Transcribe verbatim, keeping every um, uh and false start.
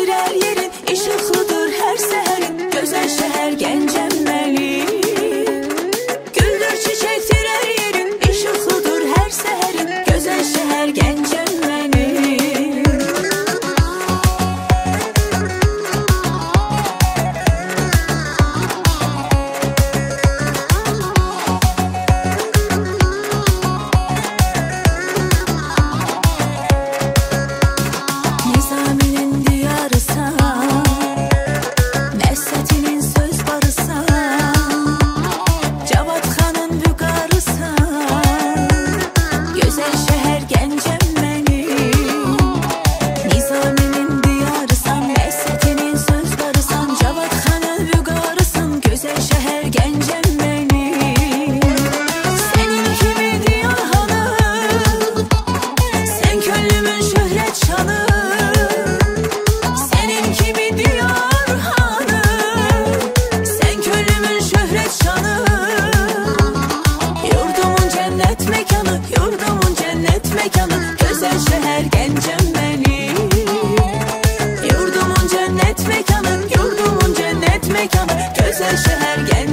her yerin, ışıklıdır her seherin. Güzel şehir Gəncəm mənim. Güldür çiçektir her yerin, ışıklıdır her seherin. Güzel şehir Gəncəm mənim. Nizaminin diyarısan, Məhsətinin söz barısan, Cavadxanın vüqarısan. Gözəl şəhər Gəncəm mənim. Nizaminin diyarısan, Məhsətinin söz barısan, Cavadxanın vüqarısan. Gözəl şəhər Gəncəm mənim. Sənin kimi diyar hanım, sən könlümün şöhrət şanı. Senin kimi diyar hanım, sen könlümün şöhret şanı. Yurdumun cennet mekanı, yurdumun cennet mekanı. Güzel şehir Gəncəm mənim. Yurdumun cennet mekanı, yurdumun cennet mekanı. Güzel şehir Gəncəm.